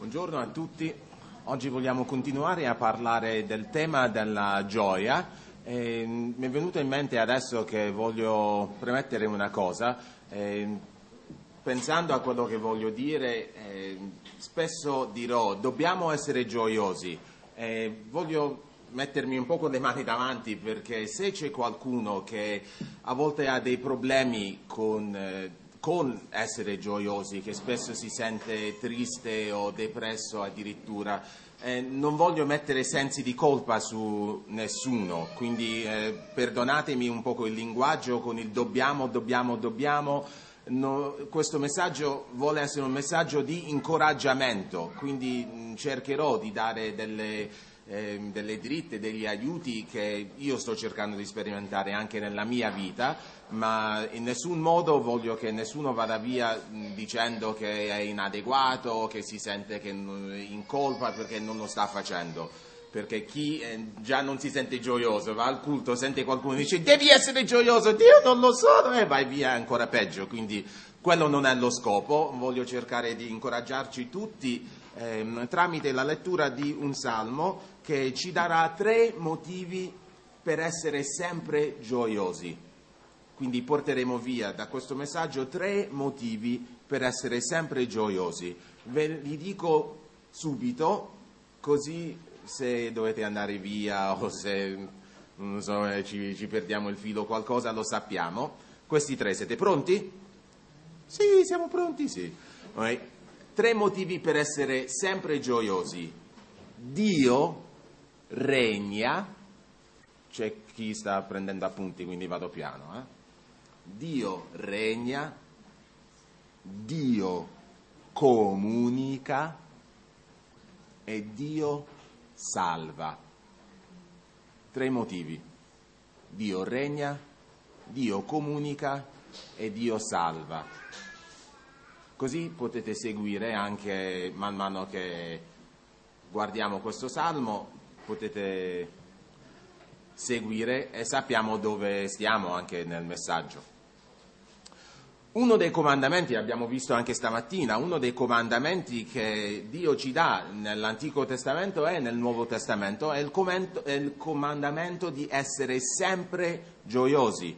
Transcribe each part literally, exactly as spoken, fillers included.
Buongiorno a tutti. Oggi vogliamo continuare a parlare del tema della gioia. E mi è venuto in mente adesso che voglio premettere una cosa. Eh, pensando a quello che voglio dire, eh, spesso dirò dobbiamo essere gioiosi. Eh, voglio mettermi un po' con le mani davanti, perché se c'è qualcuno che a volte ha dei problemi con... Eh, con essere gioiosi, che spesso si sente triste o depresso addirittura, eh, non voglio mettere sensi di colpa su nessuno, quindi eh, perdonatemi un po' il linguaggio con il dobbiamo, dobbiamo, dobbiamo. No, questo messaggio vuole essere un messaggio di incoraggiamento, quindi mh, cercherò di dare delle Eh, delle dritte, degli aiuti che io sto cercando di sperimentare anche nella mia vita, ma in nessun modo voglio che nessuno vada via mh, dicendo che è inadeguato, che si sente che, in colpa perché non lo sta facendo. Perché chi eh, già non si sente gioioso, va al culto, sente qualcuno e dice devi essere gioioso, Dio non lo so, e vai via ancora peggio. Quindi quello non è lo scopo. Voglio cercare di incoraggiarci tutti ehm, tramite la lettura di un salmo che ci darà tre motivi per essere sempre gioiosi. Quindi porteremo via da questo messaggio tre motivi per essere sempre gioiosi. Ve li dico subito, così se dovete andare via o se non so, ci, ci perdiamo il filo o qualcosa, lo sappiamo. Questi tre, siete pronti? Sì, siamo pronti, sì. Okay. Tre motivi per essere sempre gioiosi. Dio regna, c'è chi sta prendendo appunti, quindi vado piano. Eh? Dio regna, Dio comunica e Dio salva. Tre motivi. Dio regna, Dio comunica e Dio salva. Così potete seguire anche man mano che guardiamo questo salmo, potete seguire e sappiamo dove stiamo anche nel messaggio. Uno dei comandamenti, abbiamo visto anche stamattina, uno dei comandamenti che Dio ci dà nell'Antico Testamento e nel Nuovo Testamento è il, commento, è il comandamento di essere sempre gioiosi.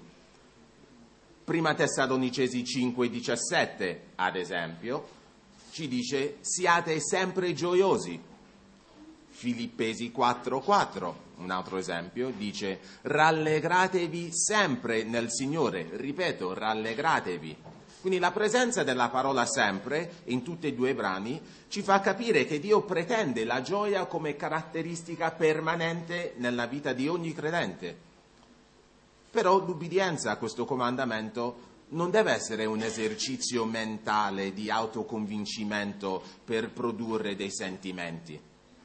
Prima Tessalonicesi cinque diciassette, ad esempio, ci dice siate sempre gioiosi. Filippesi quattro quattro, un altro esempio, dice rallegratevi sempre nel Signore. Ripeto, rallegratevi. Quindi la presenza della parola sempre in tutti e due i brani ci fa capire che Dio pretende la gioia come caratteristica permanente nella vita di ogni credente. Però l'ubbidienza a questo comandamento non deve essere un esercizio mentale di autoconvincimento per produrre dei sentimenti.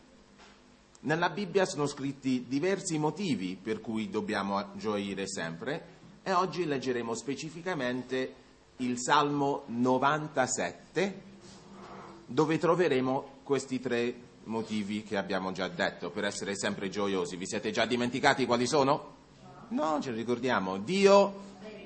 Nella Bibbia sono scritti diversi motivi per cui dobbiamo gioire sempre e oggi leggeremo specificamente il Salmo novantasette, dove troveremo questi tre motivi che abbiamo già detto per essere sempre gioiosi. Vi siete già dimenticati quali sono? No, ce li ricordiamo. Dio,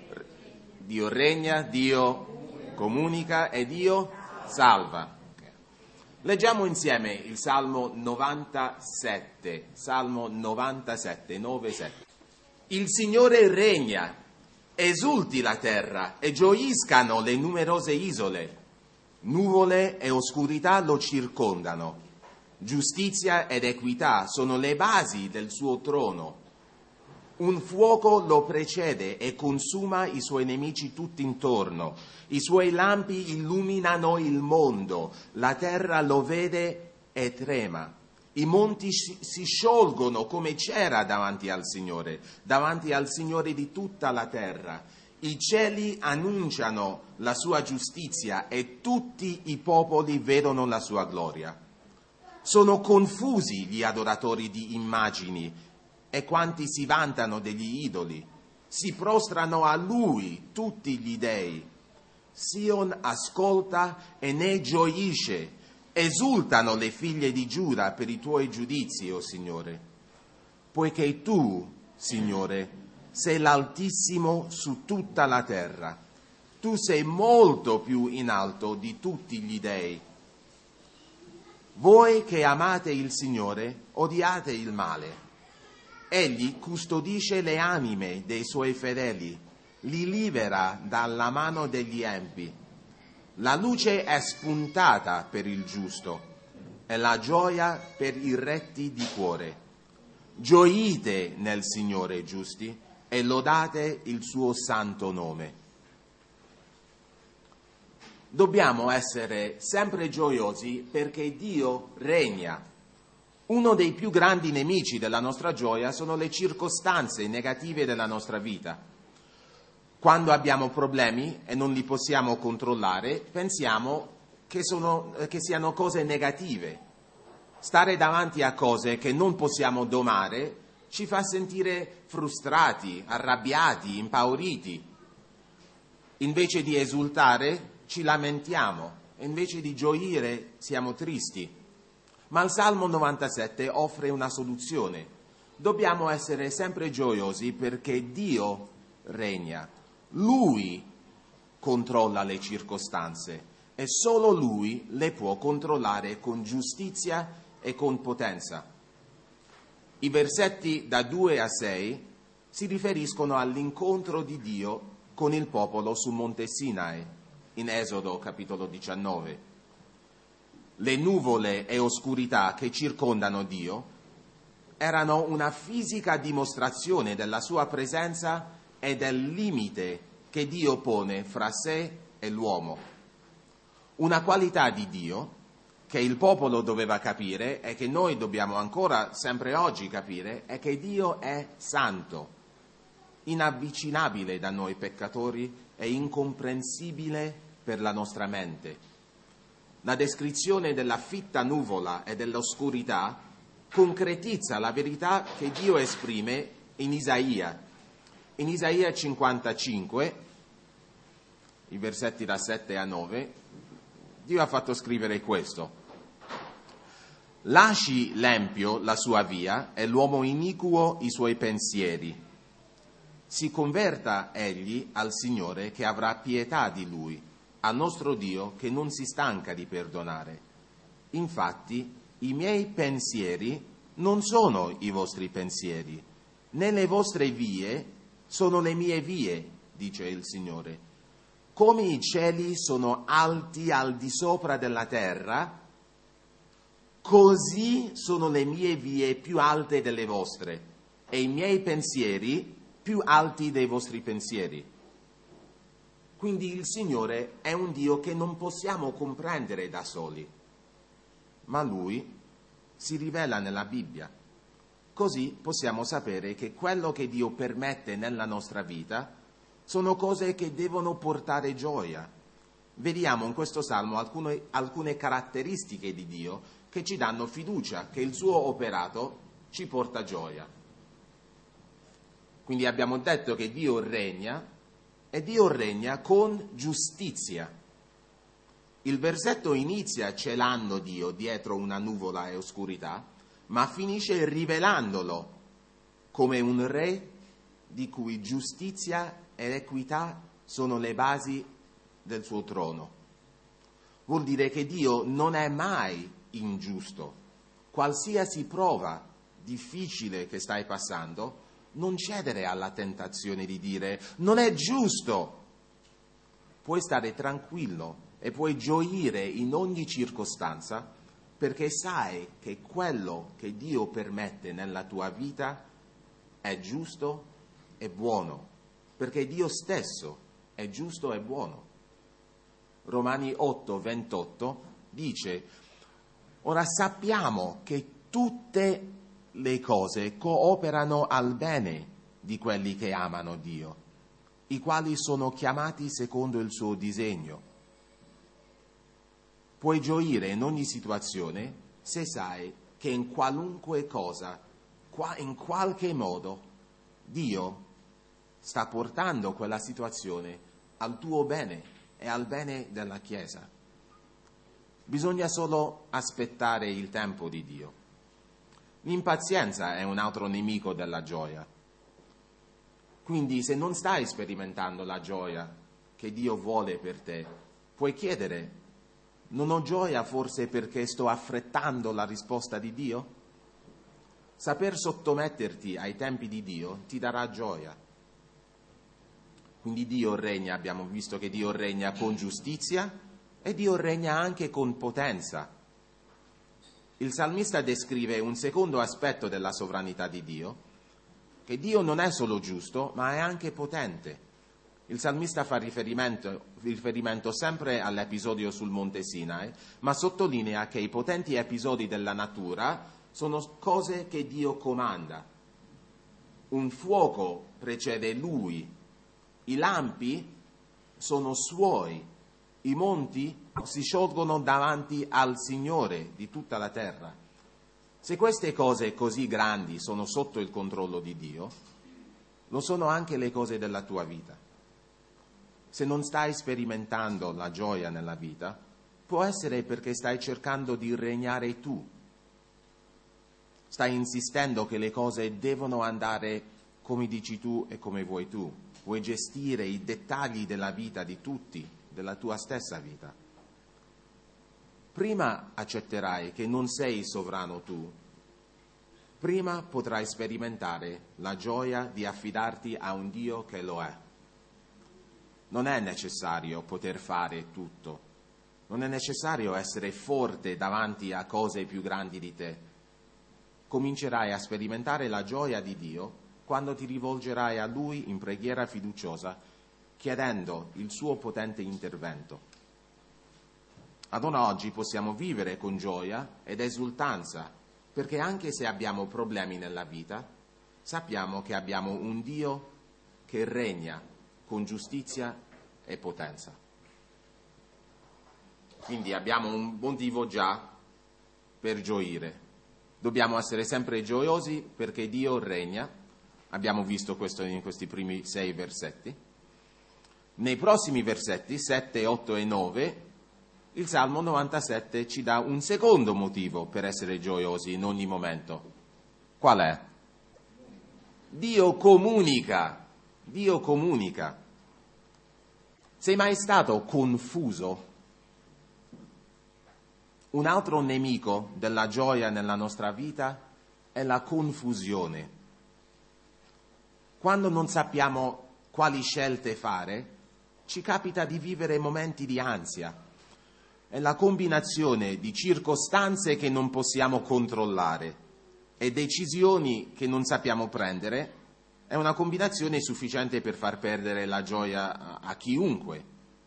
Dio regna, Dio comunica e Dio salva. Leggiamo insieme il Salmo novantasette, Salmo novantasette, nove sette. Il Signore regna, esulti la terra e gioiscano le numerose isole. Nuvole e oscurità lo circondano. Giustizia ed equità sono le basi del suo trono. Un fuoco lo precede e consuma i suoi nemici tutti intorno. I suoi lampi illuminano il mondo. La terra lo vede e trema. I monti si sciolgono come cera davanti al Signore, davanti al Signore di tutta la terra. I cieli annunciano la sua giustizia e tutti i popoli vedono la sua gloria. Sono confusi gli adoratori di immagini e quanti si vantano degli idoli, si prostrano a lui tutti gli dei. Sion ascolta e ne gioisce, esultano le figlie di Giuda per i tuoi giudizi, o Signore. Poiché tu, Signore, sei l'Altissimo su tutta la terra, tu sei molto più in alto di tutti gli dei. Voi che amate il Signore, odiate il male. Egli custodisce le anime dei suoi fedeli, li libera dalla mano degli empi. La luce è spuntata per il giusto e la gioia per i retti di cuore. Gioite nel Signore, giusti, e lodate il suo santo nome. Dobbiamo essere sempre gioiosi perché Dio regna. Uno dei più grandi nemici della nostra gioia sono le circostanze negative della nostra vita. Quando abbiamo problemi e non li possiamo controllare, pensiamo che, sono, che siano cose negative. Stare davanti a cose che non possiamo domare ci fa sentire frustrati, arrabbiati, impauriti. Invece di esultare, ci lamentiamo e invece di gioire siamo tristi. Ma il Salmo novantasette offre una soluzione. Dobbiamo essere sempre gioiosi perché Dio regna. Lui controlla le circostanze e solo Lui le può controllare con giustizia e con potenza. I versetti da due a sei si riferiscono all'incontro di Dio con il popolo su Monte Sinai, in Esodo capitolo diciannove. Le nuvole e oscurità che circondano Dio erano una fisica dimostrazione della sua presenza e del limite che Dio pone fra sé e l'uomo. Una qualità di Dio che il popolo doveva capire e che noi dobbiamo ancora sempre oggi capire è che Dio è santo, inavvicinabile da noi peccatori e incomprensibile per la nostra mente. La descrizione della fitta nuvola e dell'oscurità concretizza la verità che Dio esprime in Isaia. In Isaia cinquantacinque, i versetti da sette a nove, Dio ha fatto scrivere questo: lasci l'empio la sua via e l'uomo iniquo i suoi pensieri. Si converta egli al Signore che avrà pietà di lui, al nostro Dio che non si stanca di perdonare. Infatti i miei pensieri non sono i vostri pensieri, né le vostre vie sono le mie vie, dice il Signore. Come i cieli sono alti al di sopra della terra, così sono le mie vie più alte delle vostre e i miei pensieri più alti dei vostri pensieri. Quindi il Signore è un Dio che non possiamo comprendere da soli, ma Lui si rivela nella Bibbia. Così possiamo sapere che quello che Dio permette nella nostra vita sono cose che devono portare gioia. Vediamo in questo Salmo alcune, alcune caratteristiche di Dio che ci danno fiducia che il suo operato ci porta gioia. Quindi abbiamo detto che Dio regna e Dio regna con giustizia. Il versetto inizia celando Dio dietro una nuvola e oscurità, ma finisce rivelandolo come un re di cui giustizia ed equità sono le basi del suo trono. Vuol dire che Dio non è mai ingiusto. Qualsiasi prova difficile che stai passando, non cedere alla tentazione di dire non è giusto. Puoi stare tranquillo e puoi gioire in ogni circostanza perché sai che quello che Dio permette nella tua vita è giusto e buono, perché Dio stesso è giusto e buono. Romani otto ventotto dice: ora sappiamo che tutte le cose cooperano al bene di quelli che amano Dio, i quali sono chiamati secondo il suo disegno. Puoi gioire in ogni situazione se sai che in qualunque cosa, in qualche modo, Dio sta portando quella situazione al tuo bene e al bene della Chiesa. Bisogna solo aspettare il tempo di Dio. L'impazienza è un altro nemico della gioia. Quindi se non stai sperimentando la gioia che Dio vuole per te, puoi chiedere Non ho gioia forse perché sto affrettando la risposta di Dio? Saper sottometterti ai tempi di Dio ti darà gioia. Quindi Dio regna, abbiamo visto che Dio regna con giustizia e Dio regna anche con potenza. Il salmista descrive un secondo aspetto della sovranità di Dio, che Dio non è solo giusto, ma è anche potente. Il salmista fa riferimento, riferimento sempre all'episodio sul Monte Sinai, ma sottolinea che i potenti episodi della natura sono cose che Dio comanda. Un fuoco precede Lui, i lampi sono Suoi, i monti si sciolgono davanti al Signore di tutta la terra. Se queste cose così grandi sono sotto il controllo di Dio, lo sono anche le cose della tua vita. Se non stai sperimentando la gioia nella vita, può essere perché stai cercando di regnare tu. Stai insistendo che le cose devono andare come dici tu e come vuoi tu. Vuoi gestire i dettagli della vita di tutti, della tua stessa vita. Prima accetterai che non sei sovrano tu, prima potrai sperimentare la gioia di affidarti a un Dio che lo è. Non è necessario poter fare tutto, non è necessario essere forte davanti a cose più grandi di te. Comincerai a sperimentare la gioia di Dio quando ti rivolgerai a Lui in preghiera fiduciosa, chiedendo il suo potente intervento. Ad oggi possiamo vivere con gioia ed esultanza, perché anche se abbiamo problemi nella vita, sappiamo che abbiamo un Dio che regna con giustizia e potenza. Quindi abbiamo un motivo già per gioire. Dobbiamo essere sempre gioiosi perché Dio regna. Abbiamo visto questo in questi primi sei versetti. Nei prossimi versetti, sette, otto e nove, il Salmo novantasette ci dà un secondo motivo per essere gioiosi in ogni momento. Qual è? Dio comunica. Dio comunica. Sei mai stato confuso? Un altro nemico della gioia nella nostra vita è la confusione. Quando non sappiamo quali scelte fare, ci capita di vivere momenti di ansia. È la combinazione di circostanze che non possiamo controllare e decisioni che non sappiamo prendere, è una combinazione sufficiente per far perdere la gioia a, a chiunque.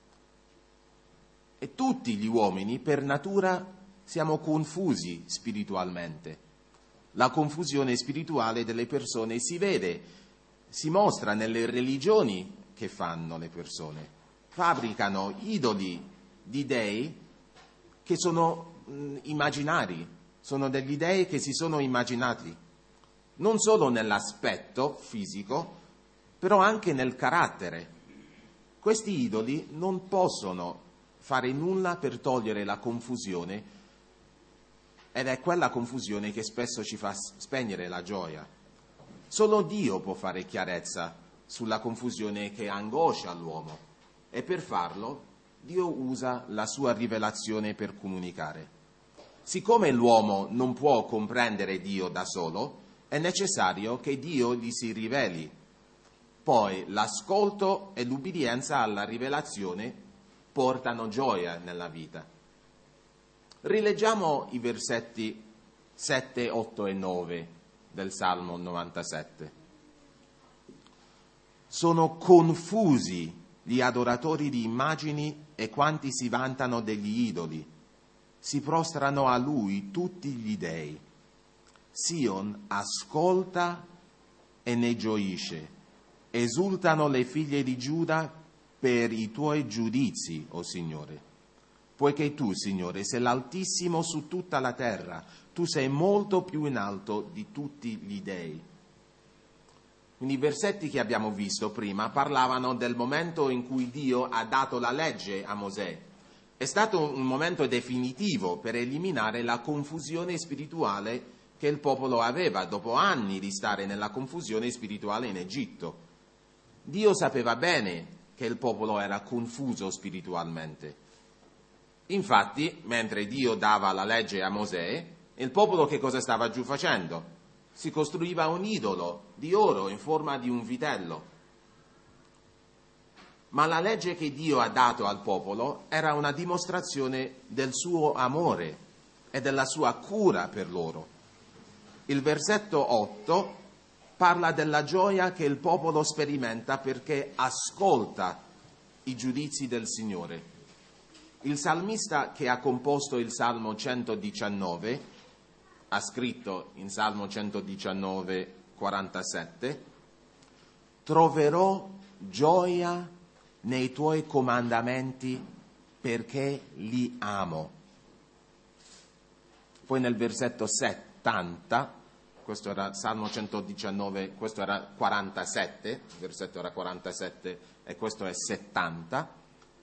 E tutti gli uomini, per natura, siamo confusi spiritualmente. La confusione spirituale delle persone si vede, si mostra nelle religioni che fanno le persone. Fabbricano idoli di dei che sono mh, immaginari, sono degli dei che si sono immaginati, non solo nell'aspetto fisico, però anche nel carattere. Questi idoli non possono fare nulla per togliere la confusione, ed è quella confusione che spesso ci fa spegnere la gioia. Solo Dio può fare chiarezza sulla confusione che angoscia l'uomo, e per farlo Dio usa la sua rivelazione per comunicare. Siccome l'uomo non può comprendere Dio da solo, è necessario che Dio gli si riveli. Poi l'ascolto e l'ubbidienza alla rivelazione portano gioia nella vita. Rileggiamo i versetti sette, otto e nove del Salmo novantasette. Sono confusi gli adoratori di immagini e quanti si vantano degli idoli. Si prostrano a lui tutti gli dei. Sion ascolta e ne gioisce. Esultano le figlie di Giuda per i tuoi giudizi, o Signore. Poiché tu, Signore, sei l'Altissimo su tutta la terra, tu sei molto più in alto di tutti gli dei. Quindi i versetti che abbiamo visto prima parlavano del momento in cui Dio ha dato la legge a Mosè. È stato un momento definitivo per eliminare la confusione spirituale che il popolo aveva dopo anni di stare nella confusione spirituale in Egitto. Dio sapeva bene che il popolo era confuso spiritualmente. Infatti, mentre Dio dava la legge a Mosè, il popolo che cosa stava giù facendo? Si costruiva un idolo di oro in forma di un vitello. Ma la legge che Dio ha dato al popolo era una dimostrazione del suo amore e della sua cura per loro. Il versetto otto parla della gioia che il popolo sperimenta perché ascolta i giudizi del Signore. Il salmista che ha composto il Salmo centodiciannove ha scritto in Salmo centodiciannove, quarantasette: troverò gioia nei tuoi comandamenti perché li amo. Poi nel versetto settanta, questo era Salmo centodiciannove, questo era quarantasette, il versetto era quarantasette e questo è settanta,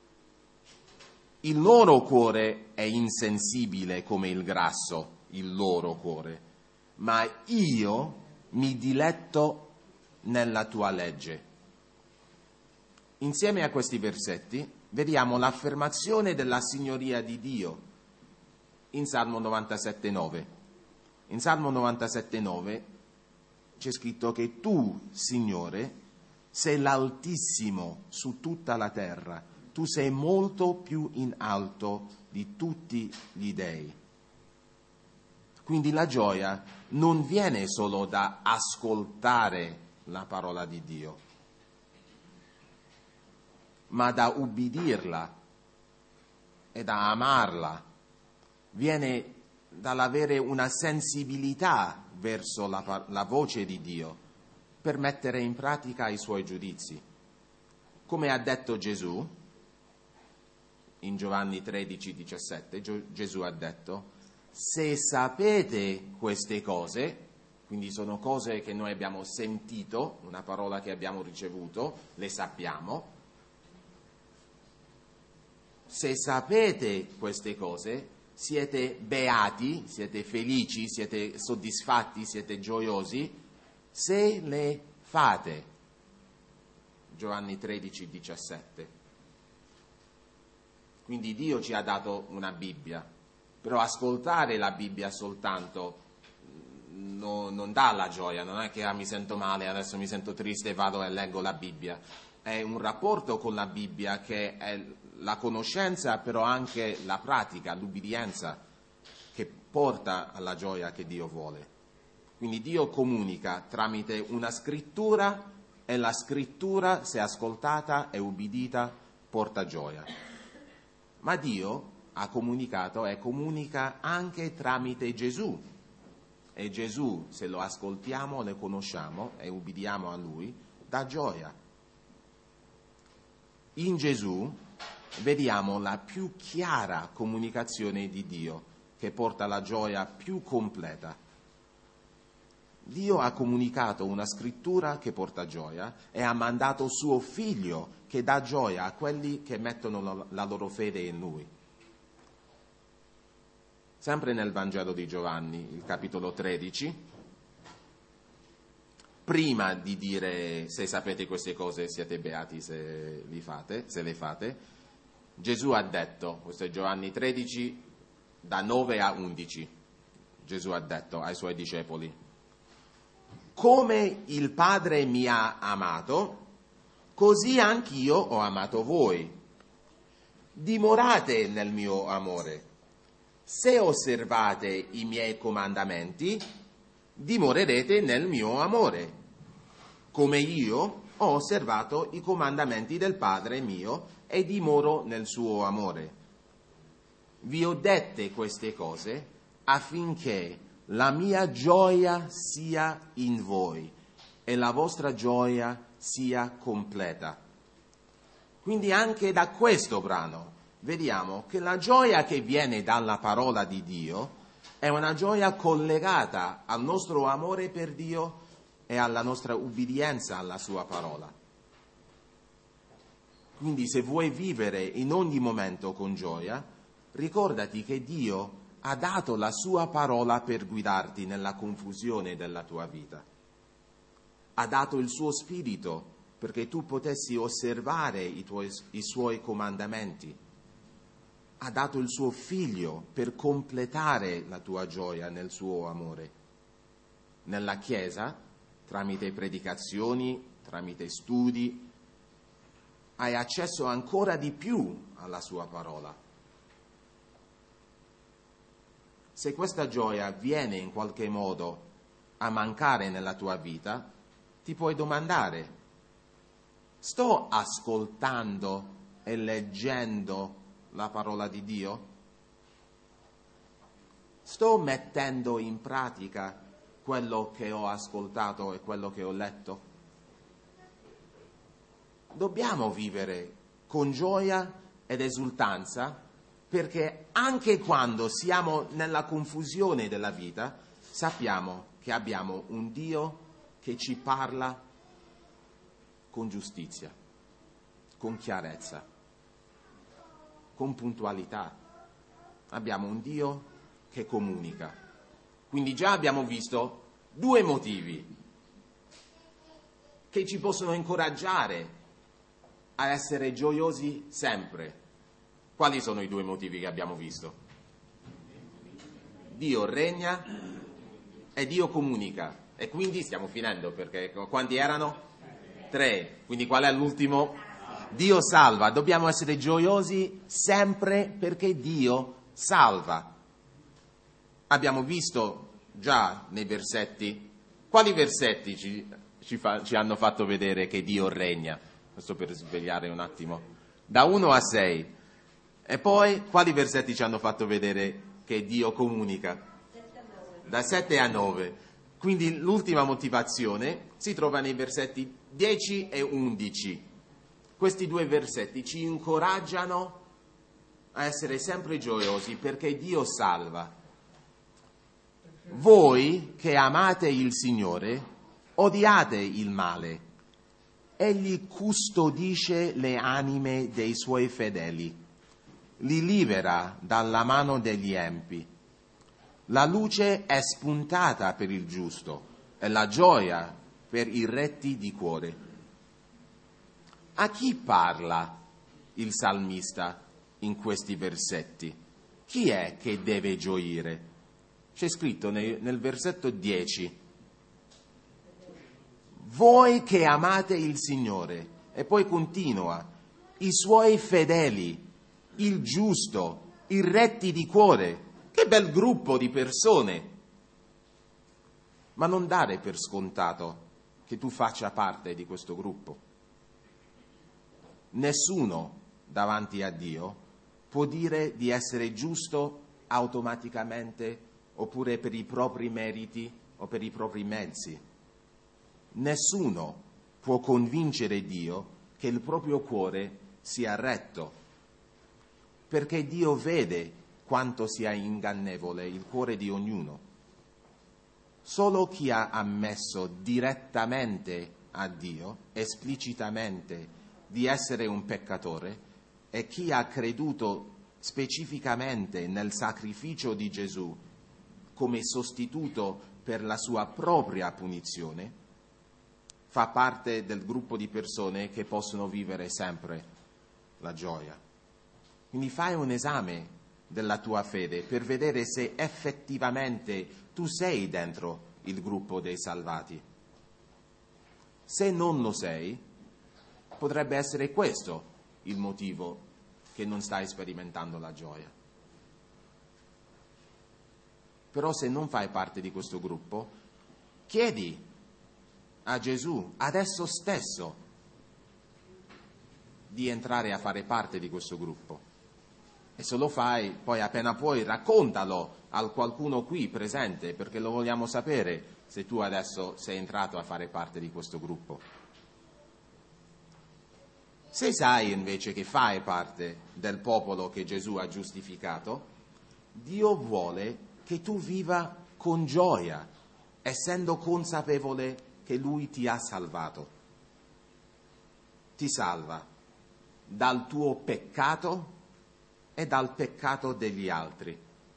il loro cuore è insensibile come il grasso, il loro cuore, ma io mi diletto nella tua legge. Insieme a questi versetti vediamo l'affermazione della signoria di Dio in Salmo novantasette nove. In Salmo novantasette nove c'è scritto che tu, Signore, sei l'Altissimo su tutta la terra, tu sei molto più in alto di tutti gli dei. Quindi la gioia non viene solo da ascoltare la parola di Dio, ma da ubbidirla e da amarla. Viene dall'avere una sensibilità verso la, la voce di Dio per mettere in pratica i suoi giudizi. Come ha detto Gesù in Giovanni tredici diciassette, Gesù ha detto: se sapete queste cose, quindi sono cose che noi abbiamo sentito, una parola che abbiamo ricevuto, le sappiamo, se sapete queste cose, siete beati, siete felici, siete soddisfatti, siete gioiosi, se le fate. Giovanni tredici diciassette. Quindi Dio ci ha dato una Bibbia, però ascoltare la Bibbia soltanto no, non dà la gioia, non è che ah, mi sento male, adesso mi sento triste, vado e leggo la Bibbia. È un rapporto con la Bibbia che è la conoscenza, però anche la pratica, l'ubbidienza che porta alla gioia che Dio vuole. Quindi Dio comunica tramite una scrittura e la scrittura, se ascoltata e ubbidita, porta gioia. Ma Dio ha comunicato e comunica anche tramite Gesù. E Gesù, se lo ascoltiamo, lo conosciamo e ubbidiamo a Lui, dà gioia. In Gesù vediamo la più chiara comunicazione di Dio, che porta la gioia più completa. Dio ha comunicato una scrittura che porta gioia e ha mandato suo figlio che dà gioia a quelli che mettono la, la loro fede in Lui. Sempre nel Vangelo di Giovanni, il capitolo tredici, prima di dire se sapete queste cose siete beati se, li fate, se le fate, Gesù ha detto, questo è Giovanni tredici, da nove a undici, Gesù ha detto ai suoi discepoli: come il Padre mi ha amato, così anch'io ho amato voi. Dimorate nel mio amore. Se osservate i miei comandamenti, dimorerete nel mio amore, come io ho osservato i comandamenti del Padre mio e dimoro nel suo amore. Vi ho dette queste cose affinché la mia gioia sia in voi e la vostra gioia sia completa. Quindi anche da questo brano vediamo che la gioia che viene dalla parola di Dio è una gioia collegata al nostro amore per Dio e alla nostra ubbidienza alla sua parola. Quindi se vuoi vivere in ogni momento con gioia, ricordati che Dio ha dato la sua parola per guidarti nella confusione della tua vita. Ha dato il suo spirito perché tu potessi osservare i, tuoi, i suoi comandamenti. ha dato il suo figlio per completare la tua gioia nel suo amore. Nella Chiesa, tramite predicazioni, tramite studi, hai accesso ancora di più alla sua parola. Se questa gioia viene in qualche modo a mancare nella tua vita, ti puoi domandare: sto ascoltando e leggendo la parola di Dio? Sto mettendo in pratica quello che ho ascoltato e quello che ho letto? Dobbiamo vivere con gioia ed esultanza, perché anche quando siamo nella confusione della vita, sappiamo che abbiamo un Dio che ci parla con giustizia, con chiarezza, con puntualità. Abbiamo un Dio che comunica. Quindi già abbiamo visto due motivi che ci possono incoraggiare a essere gioiosi sempre. Quali sono i due motivi che abbiamo visto? Dio regna e Dio comunica. E quindi stiamo finendo, perché quanti erano? Tre. Quindi qual è l'ultimo? Dio salva. Dobbiamo essere gioiosi sempre perché Dio salva. Abbiamo visto già nei versetti, quali versetti ci, ci, fa, ci hanno fatto vedere che Dio regna? Questo per svegliare un attimo. Da uno a sei. E poi quali versetti ci hanno fatto vedere che Dio comunica? Da sette a nove. Quindi l'ultima motivazione si trova nei versetti dieci e undici. Questi due versetti ci incoraggiano a essere sempre gioiosi perché Dio salva. Voi che amate il Signore, odiate il male. Egli custodisce le anime dei suoi fedeli, li libera dalla mano degli empi. La luce è spuntata per il giusto e la gioia per i retti di cuore. A chi parla il salmista in questi versetti? Chi è che deve gioire? C'è scritto nel, nel versetto dieci: voi che amate il Signore, e poi continua, i suoi fedeli, il giusto, i retti di cuore. Che bel gruppo di persone! Ma non dare per scontato che tu faccia parte di questo gruppo. Nessuno davanti a Dio può dire di essere giusto automaticamente, oppure per i propri meriti o per i propri mezzi. Nessuno può convincere Dio che il proprio cuore sia retto, perché Dio vede quanto sia ingannevole il cuore di ognuno. Solo chi ha ammesso direttamente a Dio, esplicitamente, di essere un peccatore, e chi ha creduto specificamente nel sacrificio di Gesù come sostituto per la sua propria punizione, fa parte del gruppo di persone che possono vivere sempre la gioia. Quindi fai un esame della tua fede per vedere se effettivamente tu sei dentro il gruppo dei salvati. Se non lo sei, potrebbe essere questo il motivo che non stai sperimentando la gioia. Però se non fai parte di questo gruppo, chiedi a Gesù adesso stesso di entrare a fare parte di questo gruppo. E se lo fai, poi appena puoi raccontalo a qualcuno qui presente, perché lo vogliamo sapere se tu adesso sei entrato a fare parte di questo gruppo. Se sai invece che fai parte del popolo che Gesù ha giustificato, Dio vuole che tu viva con gioia, essendo consapevole che Lui ti ha salvato. Ti salva dal tuo peccato e dal peccato degli altri.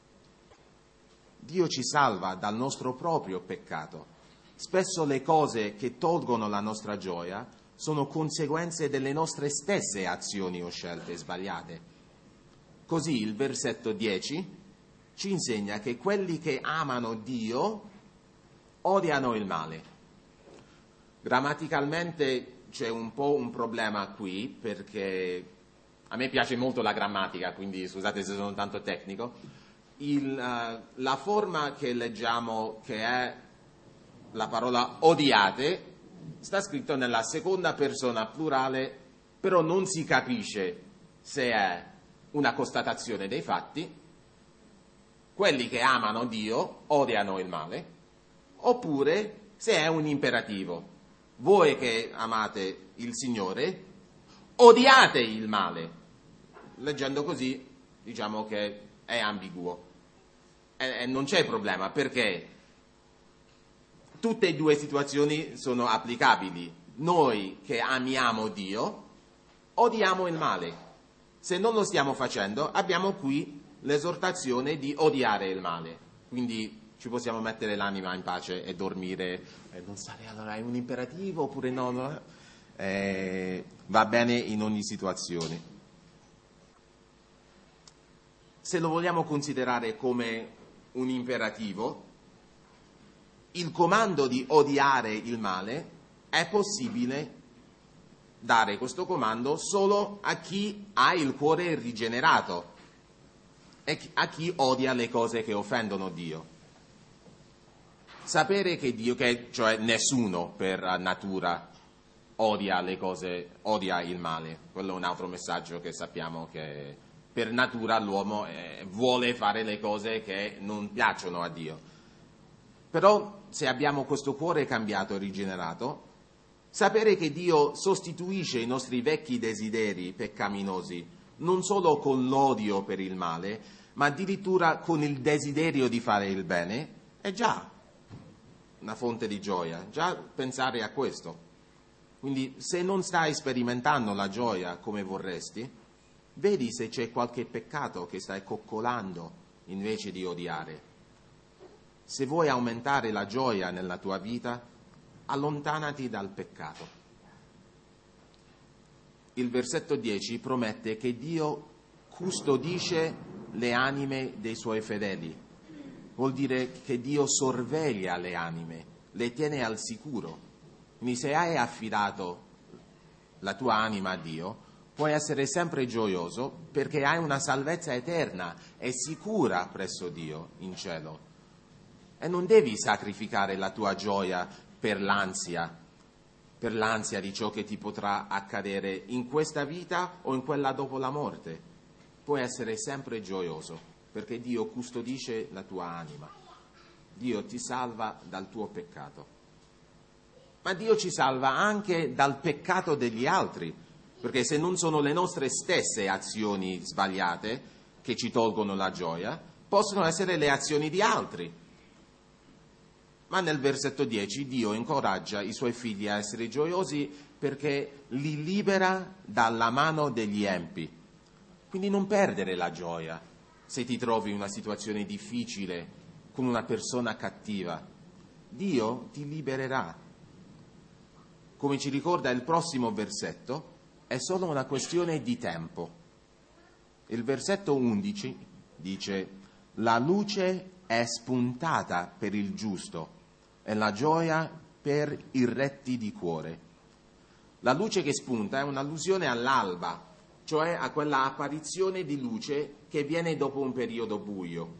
Dio ci salva dal nostro proprio peccato. Spesso le cose che tolgono la nostra gioia sono conseguenze delle nostre stesse azioni o scelte sbagliate. Così il versetto dieci ci insegna che quelli che amano Dio odiano il male. Grammaticalmente c'è un po' un problema qui, perché a me piace molto la grammatica, quindi scusate se sono tanto tecnico. Il, uh, la forma che leggiamo, che è la parola odiate, sta scritto nella seconda persona plurale, però non si capisce se è una constatazione dei fatti, quelli che amano Dio odiano il male, oppure se è un imperativo. Voi che amate il Signore, odiate il male. Leggendo così, diciamo che è ambiguo. E, e non c'è problema, perché tutte e due situazioni sono applicabili. Noi che amiamo Dio, odiamo il male. Se non lo stiamo facendo, abbiamo qui l'esortazione di odiare il male. Quindi ci possiamo mettere l'anima in pace e dormire, e non stare, allora è un imperativo oppure no, no? Eh, va bene in ogni situazione. Se lo vogliamo considerare come un imperativo, il comando di odiare il male è possibile dare questo comando solo a chi ha il cuore rigenerato e a chi odia le cose che offendono Dio. Sapere che Dio, che cioè nessuno per natura odia le cose, odia il male, quello è un altro messaggio che sappiamo, che per natura l'uomo eh, vuole fare le cose che non piacciono a Dio. Però se abbiamo questo cuore cambiato e rigenerato, sapere che Dio sostituisce i nostri vecchi desideri peccaminosi non solo con l'odio per il male, ma addirittura con il desiderio di fare il bene, è già una fonte di gioia, già pensare a questo. Quindi se non stai sperimentando la gioia come vorresti, vedi se c'è qualche peccato che stai coccolando invece di odiare. Se vuoi aumentare la gioia nella tua vita, allontanati dal peccato. Il versetto dieci promette che Dio custodisce le anime dei suoi fedeli. Vuol dire che Dio sorveglia le anime, le tiene al sicuro. Quindi se hai affidato la tua anima a Dio, puoi essere sempre gioioso perché hai una salvezza eterna e sicura presso Dio in cielo. E non devi sacrificare la tua gioia per l'ansia, per l'ansia di ciò che ti potrà accadere in questa vita o in quella dopo la morte. Puoi essere sempre gioioso perché Dio custodisce la tua anima. Dio ti salva dal tuo peccato. Ma Dio ci salva anche dal peccato degli altri, perché se non sono le nostre stesse azioni sbagliate che ci tolgono la gioia, possono essere le azioni di altri. Ma nel versetto dieci Dio incoraggia i suoi figli a essere gioiosi perché li libera dalla mano degli empi. Quindi non perdere la gioia se ti trovi in una situazione difficile con una persona cattiva. Dio ti libererà. Come ci ricorda il prossimo versetto, è solo una questione di tempo. Il versetto undici dice: la luce è spuntata per il giusto e la gioia per i retti di cuore. La luce che spunta è un'allusione all'alba, cioè a quella apparizione di luce che viene dopo un periodo buio.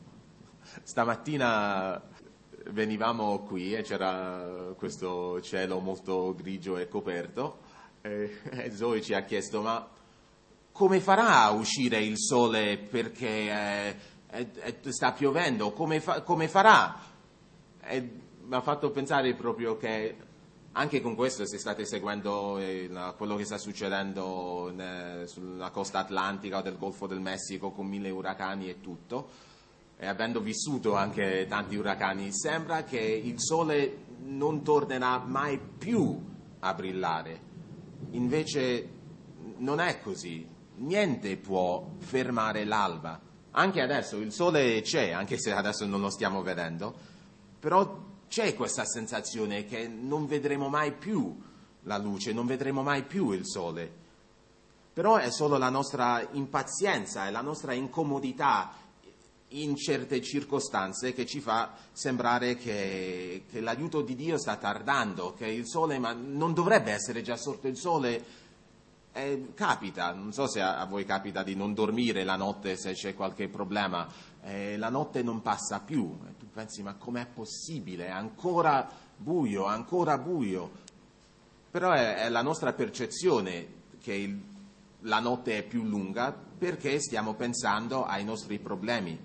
Stamattina venivamo qui e c'era questo cielo molto grigio e coperto e, e Zoe ci ha chiesto: ma come farà a uscire il sole perché eh, è, è, sta piovendo? Come, fa, come farà? E mi ha fatto pensare proprio che anche con questo, se state seguendo eh, quello che sta succedendo ne, sulla costa atlantica o del Golfo del Messico con mille uragani e tutto, e avendo vissuto anche tanti uragani, sembra che il sole non tornerà mai più a brillare. Invece non è così. Niente può fermare l'alba. Anche adesso il sole c'è, anche se adesso non lo stiamo vedendo, però c'è questa sensazione che non vedremo mai più la luce, non vedremo mai più il sole. però è solo la nostra impazienza e la nostra incomodità in certe circostanze che ci fa sembrare che, che l'aiuto di Dio sta tardando, che il sole, ma non dovrebbe essere già sorto il sole. Eh, capita, non so se a, a voi capita di non dormire la notte se c'è qualche problema, eh, la notte non passa più, e tu pensi ma com'è possibile, è ancora buio, ancora buio, però è, è la nostra percezione che il, la notte è più lunga perché stiamo pensando ai nostri problemi.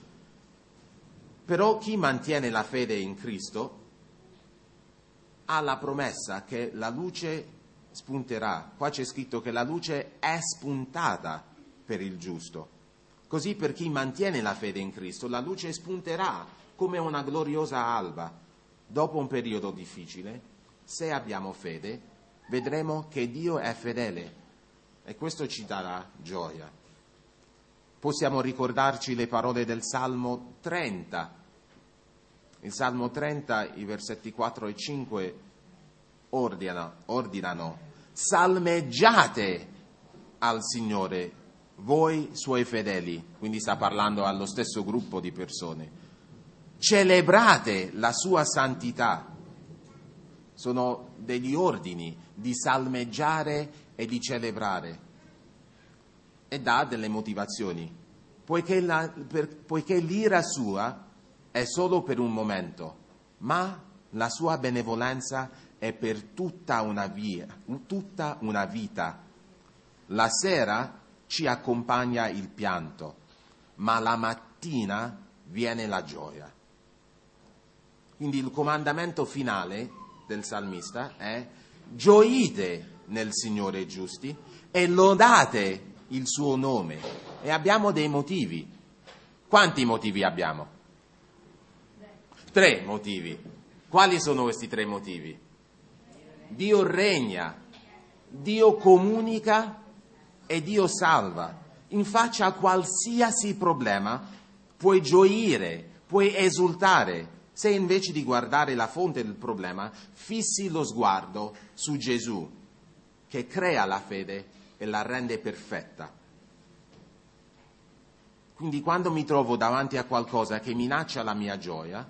Però chi mantiene la fede in Cristo ha la promessa che la luce spunterà. Qua c'è scritto che la luce è spuntata per il giusto. Così per chi mantiene la fede in Cristo, la luce spunterà come una gloriosa alba. Dopo un periodo difficile, se abbiamo fede, vedremo che Dio è fedele e questo ci darà gioia. Possiamo ricordarci le parole del Salmo trenta. Il Salmo trenta, i versetti quattro e cinque ordinano, ordinano: salmeggiate al Signore, voi suoi fedeli, quindi sta parlando allo stesso gruppo di persone, celebrate la sua santità. Sono degli ordini di salmeggiare e di celebrare. E dà delle motivazioni, poiché, la, per, poiché l'ira sua è solo per un momento, ma la sua benevolenza è per tutta una, via, tutta una vita. La sera ci accompagna il pianto, ma la mattina viene la gioia. Quindi il comandamento finale del salmista è: gioite nel Signore giusti e lodate il suo nome. E abbiamo dei motivi. Quanti motivi abbiamo? Tre motivi. Quali sono questi tre motivi? Dio regna, Dio comunica e Dio salva. In faccia a qualsiasi problema puoi gioire, puoi esultare. Se invece di guardare la fonte del problema, fissi lo sguardo su Gesù, che crea la fede e la rende perfetta. Quindi quando mi trovo davanti a qualcosa che minaccia la mia gioia,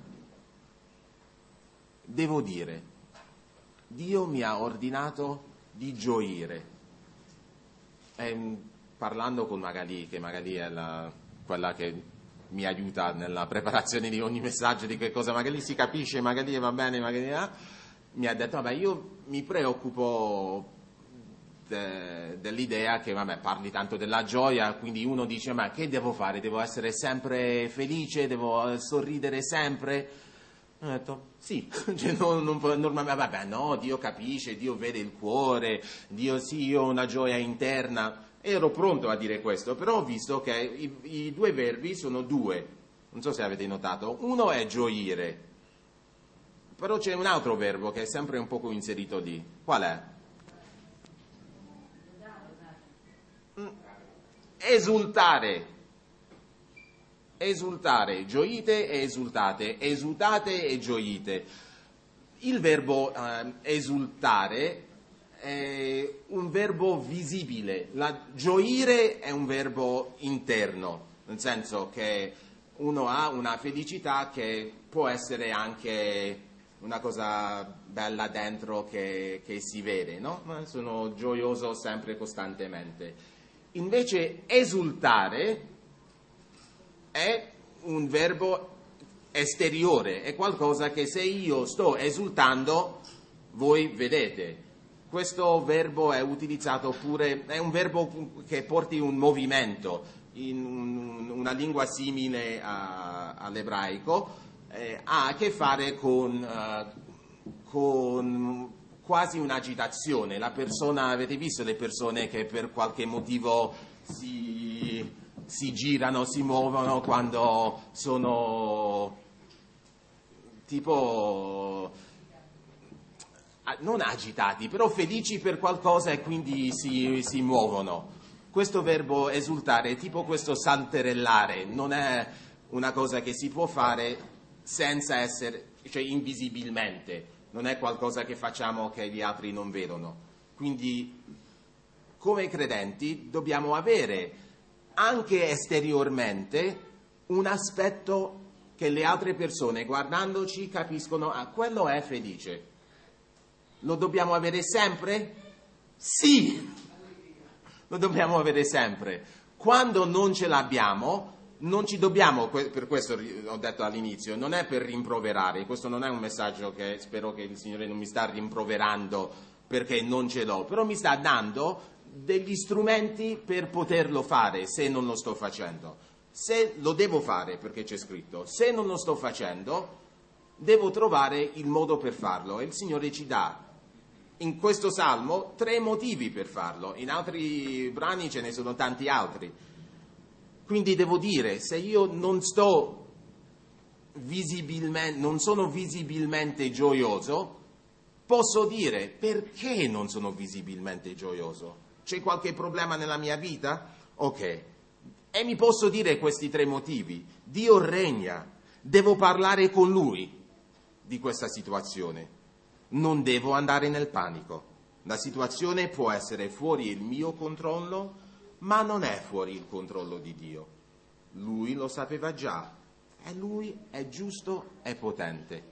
devo dire: Dio mi ha ordinato di gioire. E, parlando con Magali, che Magali è la, quella che mi aiuta nella preparazione di ogni messaggio, di che cosa Magali si capisce, Magali va bene, Magali ah, mi ha detto: vabbè, io mi preoccupo dell'idea che vabbè, parli tanto della gioia, quindi uno dice: ma che devo fare? Devo essere sempre felice? Devo sorridere sempre? Ho detto sì, cioè, non, non, normalmente vabbè no, Dio capisce, Dio vede il cuore, Dio sì, io ho una gioia interna. Ero pronto a dire questo, però ho visto che i, i due verbi sono due, non so se avete notato. Uno è gioire, però c'è un altro verbo che è sempre un poco inserito lì. Qual è? Esultare, esultare, gioite e esultate, esultate e gioite. Il verbo eh, esultare è un verbo visibile, la gioire è un verbo interno, nel senso che uno ha una felicità che può essere anche una cosa bella dentro che, che si vede, no? Sono gioioso sempre, costantemente. Invece esultare è un verbo esteriore, è qualcosa che se io sto esultando voi vedete. Questo verbo è utilizzato pure, è un verbo che porti un movimento in un, una lingua simile a, all'ebraico, eh, ha a che fare con, uh, con quasi un'agitazione. La persona, avete visto le persone che per qualche motivo si, si girano, si muovono quando sono tipo non agitati, però felici per qualcosa e quindi si, si muovono. Questo verbo esultare è tipo questo salterellare, non è una cosa che si può fare senza essere, cioè invisibilmente. Non è qualcosa che facciamo che gli altri non vedono. Quindi come credenti dobbiamo avere anche esteriormente un aspetto che le altre persone guardandoci capiscono, ah, quello è felice. Lo dobbiamo avere sempre? Sì! Lo dobbiamo avere sempre. Quando non ce l'abbiamo, non ci dobbiamo, per questo ho detto all'inizio, non è per rimproverare, questo non è un messaggio che spero che il Signore non mi sta rimproverando perché non ce l'ho, però mi sta dando degli strumenti per poterlo fare se non lo sto facendo. Se lo devo fare perché c'è scritto, se non lo sto facendo, devo trovare il modo per farlo e il Signore ci dà in questo salmo tre motivi per farlo, in altri brani ce ne sono tanti altri. Quindi devo dire, se io non sto visibilmente, non sono visibilmente gioioso, posso dire perché non sono visibilmente gioioso? C'è qualche problema nella mia vita? Ok. E mi posso dire questi tre motivi. Dio regna, devo parlare con Lui di questa situazione. Non devo andare nel panico. La situazione può essere fuori il mio controllo, ma non è fuori il controllo di Dio. Lui lo sapeva già e Lui è giusto e potente.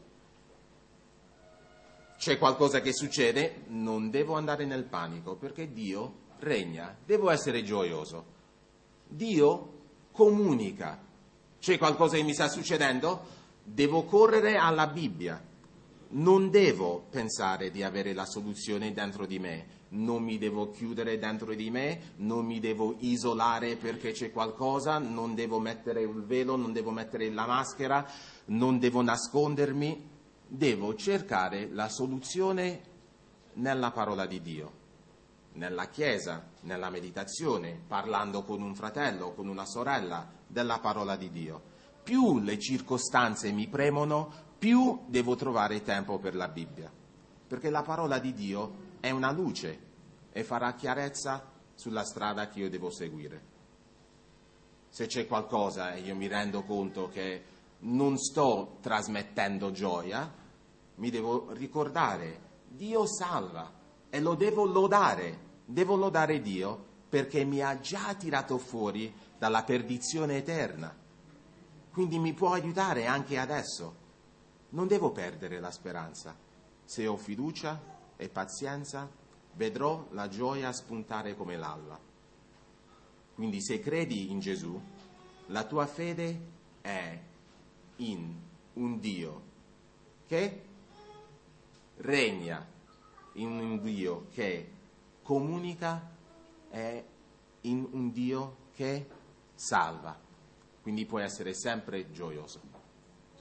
C'è qualcosa che succede, non devo andare nel panico perché Dio regna, devo essere gioioso. Dio comunica. C'è qualcosa che mi sta succedendo? Devo correre alla Bibbia. Non devo pensare di avere la soluzione dentro di me, non mi devo chiudere dentro di me, non mi devo isolare perché c'è qualcosa, non devo mettere il velo, non devo mettere la maschera, non devo nascondermi, devo cercare la soluzione nella parola di Dio, nella Chiesa, nella meditazione, parlando con un fratello, con una sorella della parola di Dio. Più le circostanze mi premono, più devo trovare tempo per la Bibbia, perché la parola di Dio è una luce e farà chiarezza sulla strada che io devo seguire. Se c'è qualcosa e io mi rendo conto che non sto trasmettendo gioia, mi devo ricordare, Dio salva e lo devo lodare, devo lodare Dio perché mi ha già tirato fuori dalla perdizione eterna, quindi mi può aiutare anche adesso. Non devo perdere la speranza. Se ho fiducia e pazienza, vedrò la gioia spuntare come l'alba. Quindi se credi in Gesù, la tua fede è in un Dio che regna, in un Dio che comunica e in un Dio che salva. Quindi puoi essere sempre gioioso.